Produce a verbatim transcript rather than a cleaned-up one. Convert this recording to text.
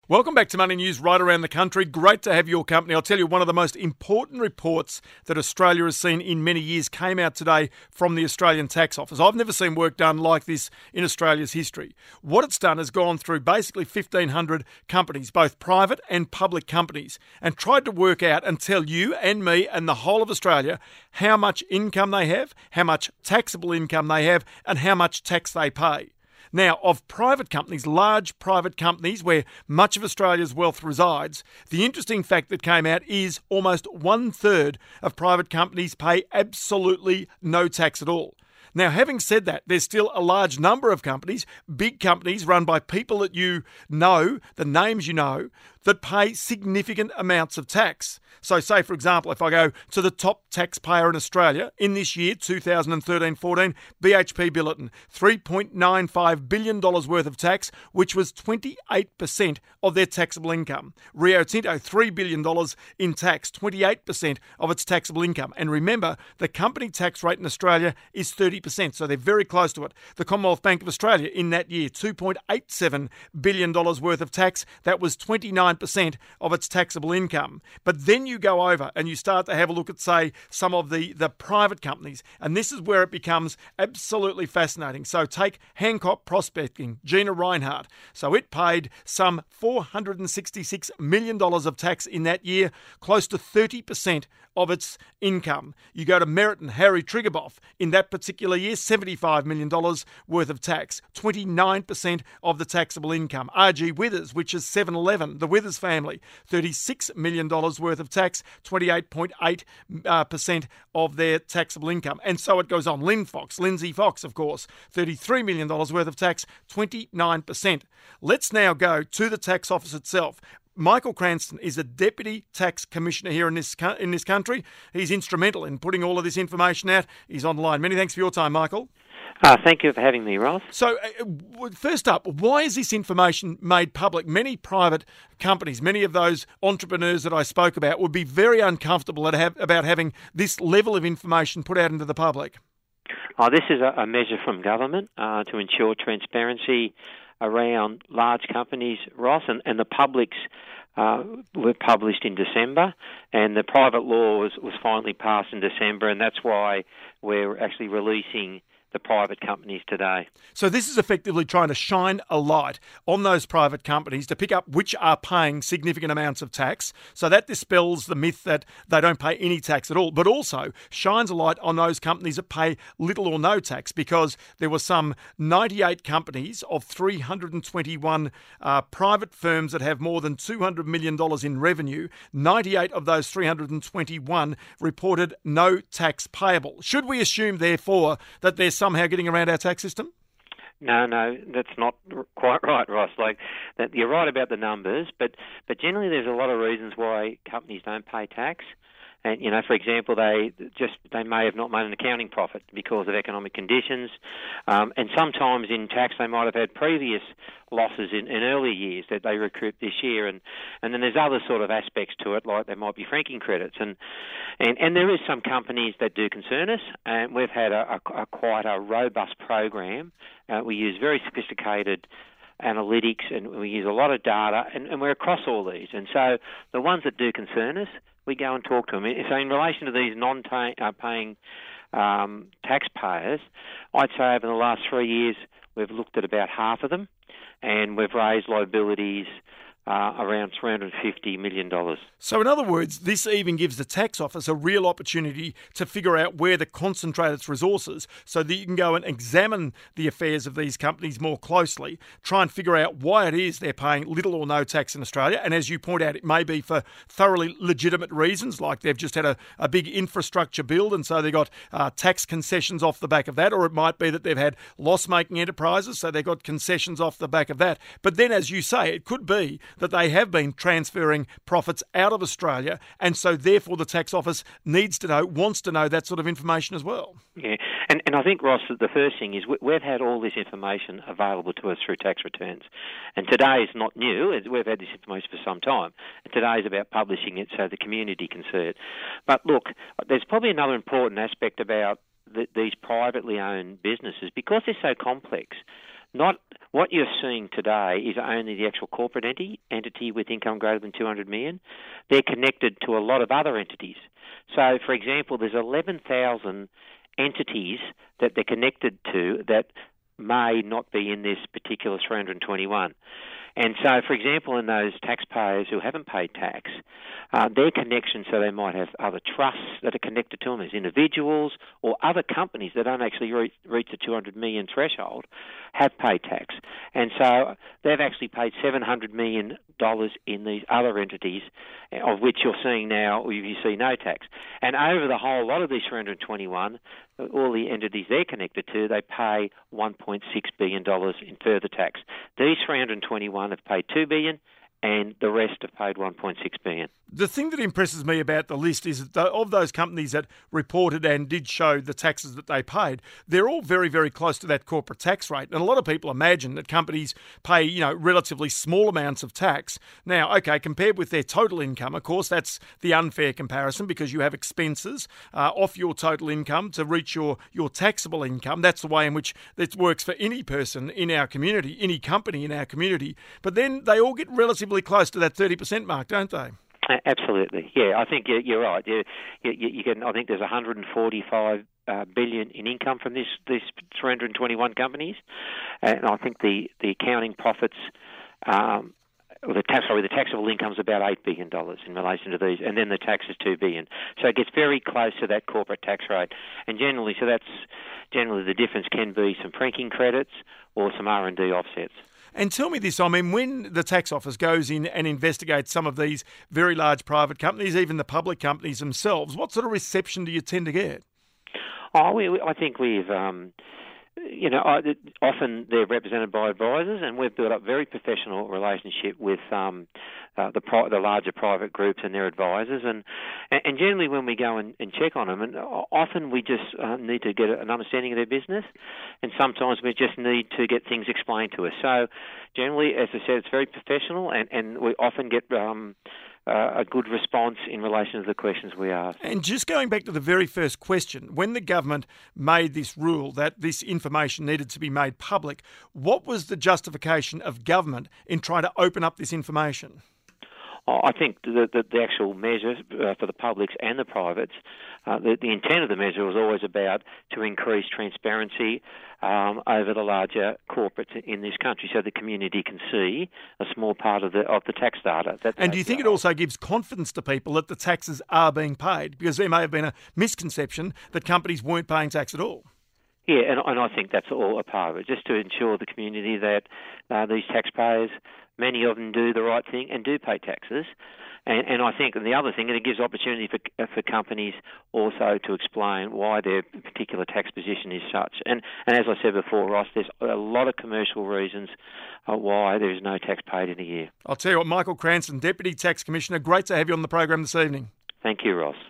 Welcome back to Money News right around the country. Great to have your company. I'll tell you, one of the most important reports that Australia has seen in many years came out today from the Australian Tax Office. I've never seen work done like this in Australia's history. What it's done is gone through basically fifteen hundred companies, both private and public companies, and tried to work out and tell you and me and the whole of Australia how much income they have, how much taxable income they have, and how much tax they pay. Now, of private companies, large private companies where much of Australia's wealth resides, the interesting fact that came out is almost one third of private companies pay absolutely no tax at all. Now, having said that, there's still a large number of companies, big companies run by people that you know, the names you know, that pay significant amounts of tax. So say, for example, if I go to the top taxpayer in Australia in this year, two thousand thirteen fourteen, B H P Billiton, three point nine five billion dollars worth of tax, which was twenty-eight percent of their taxable income. Rio Tinto, three billion dollars in tax, twenty-eight percent of its taxable income. And remember, the company tax rate in Australia is thirty percent, so they're very close to it. The Commonwealth Bank of Australia in that year, two point eight seven billion dollars worth of tax, that was twenty-nine percent of its taxable income. But then you go over and you start to have a look at, say, some of the, the private companies, and this is where it becomes absolutely fascinating. So take Hancock Prospecting, Gina Rinehart. So it paid some four hundred sixty-six million dollars of tax in that year, close to thirty percent of its income. You go to Meriton, Harry Triguboff, in that particular year, seventy-five million dollars worth of tax, twenty-nine percent of the taxable income. R G Withers, which is seven eleven, the Withers family, thirty-six million dollars worth of tax, twenty-eight point eight percent of their taxable income. And so it goes on. Linfox, Lindsay Fox, of course, thirty-three million dollars worth of tax, twenty-nine percent. Let's now go to the tax office itself. Michael Cranston is a Deputy Tax Commissioner here in this in this country. He's instrumental in putting all of this information out. He's on the line. Many thanks for your time, Michael. Uh, thank you for having me, Ross. So, uh, first up, why is this information made public? Many private companies, many of those entrepreneurs that I spoke about would be very uncomfortable at have, about having this level of information put out into the public. Oh, this is a, a measure from government uh, to ensure transparency around large companies, Ross, and, and the public's uh, were published in December, and the private law was, was finally passed in December, and that's why we're actually releasing the private companies today. So this is effectively trying to shine a light on those private companies to pick up which are paying significant amounts of tax. So that dispels the myth that they don't pay any tax at all, but also shines a light on those companies that pay little or no tax, because there were some ninety-eight companies of three hundred twenty-one uh, private firms that have more than two hundred million dollars in revenue. ninety-eight of those three hundred twenty-one reported no tax payable. Should we assume, therefore, that there's somehow getting around our tax system? No, no, that's not quite right, Ross. Like that, you're right about the numbers, but but generally there's a lot of reasons why companies don't pay tax. And, you know, for example, they just they may have not made an accounting profit because of economic conditions. Um, and sometimes in tax they might have had previous losses in, in earlier years that they recoup this year. And, and then there's other sort of aspects to it, like there might be franking credits. And, and, and there is some companies that do concern us, and we've had a, a, a quite a robust program. Uh, we use very sophisticated analytics, and we use a lot of data, and, and we're across all these. And so the ones that do concern us, we go and talk to them. So in relation to these non-paying um, taxpayers, I'd say over the last three years we've looked at about half of them, and we've raised liabilities uh, around three hundred fifty million dollars. So in other words, this even gives the tax office a real opportunity to figure out where to concentrate its resources so that you can go and examine the affairs of these companies more closely, try and figure out why it is they're paying little or no tax in Australia. And as you point out, it may be for thoroughly legitimate reasons, like they've just had a, a big infrastructure build and so they've got uh, tax concessions off the back of that, or it might be that they've had loss-making enterprises, so they've got concessions off the back of that. But then, as you say, it could be that they have been transferring profits out of Australia, and so therefore the tax office needs to know, wants to know that sort of information as well. Yeah, and, and I think, Ross, that the first thing is we, we've had all this information available to us through tax returns, and today is not new. We've had this information for some time, and today is about publishing it so the community can see it. But look, there's probably another important aspect about the, these privately owned businesses, because they're so complex. not what you're seeing today is only the actual corporate entity, entity with income greater than two hundred million. They're connected to a lot of other entities. So, for example, there's eleven thousand entities that they're connected to that may not be in this particular three hundred twenty-one. And so, for example, in those taxpayers who haven't paid tax, uh, their connections, so they might have other trusts that are connected to them as individuals or other companies that don't actually reach, reach the two hundred million threshold, have paid tax. And so they've actually paid seven hundred million dollars in these other entities, of which you're seeing now, or you see no tax. And over the whole lot of these three hundred twenty-one, all the entities they're connected to, they pay one point six billion dollars in further tax. These three hundred twenty-one have paid two billion dollars, and the rest have paid one point six billion dollars. The thing that impresses me about the list is that of those companies that reported and did show the taxes that they paid, they're all very, very close to that corporate tax rate. And a lot of people imagine that companies pay, you know, relatively small amounts of tax. Now, okay, compared with their total income, of course, that's the unfair comparison because you have expenses uh, off your total income to reach your, your taxable income. That's the way in which it works for any person in our community, any company in our community. But then they all get relatively close to that thirty percent mark, don't they? Absolutely, yeah. I think you're right. You, you, you can. I think there's one hundred forty-five uh, billion in income from this these three hundred twenty-one companies, and I think the, the accounting profits, um, or the tax, sorry, the taxable income is about eight billion dollars in relation to these, and then the tax is two billion. So it gets very close to that corporate tax rate, and generally, so that's generally the difference can be some franking credits or some R and D offsets. And tell me this, I mean, when the tax office goes in and investigates some of these very large private companies, even the public companies themselves, what sort of reception do you tend to get? Oh, we, I think we've, um, you know, often they're represented by advisors, and we've built up a very professional relationship with um, uh, the pri- the larger private groups and their advisors, and and generally when we go and, and check on them, and often we just uh, need to get an understanding of their business, and sometimes we just need to get things explained to us. So generally, as I said, it's very professional, and, and we often get um, Uh, a good response in relation to the questions we ask. And just going back to the very first question, when the government made this rule that this information needed to be made public, what was the justification of government in trying to open up this information? I think the, the, the actual measure uh, for the publics and the privates, uh, the, the intent of the measure was always about to increase transparency um, over the larger corporates in this country, so the community can see a small part of the of the tax data. That's and do you think it also gives confidence to people that the taxes are being paid? Because there may have been a misconception that companies weren't paying tax at all. Yeah, and, and I think that's all a part of it, just to ensure the community that uh, these taxpayers, many of them do the right thing and do pay taxes. And, and I think, and the other thing, and it gives opportunity for for companies also to explain why their particular tax position is such. And, and as I said before, Ross, there's a lot of commercial reasons uh, why there is no tax paid in a year. I'll tell you what, Michael Cranston, Deputy Tax Commissioner, great to have you on the program this evening. Thank you, Ross.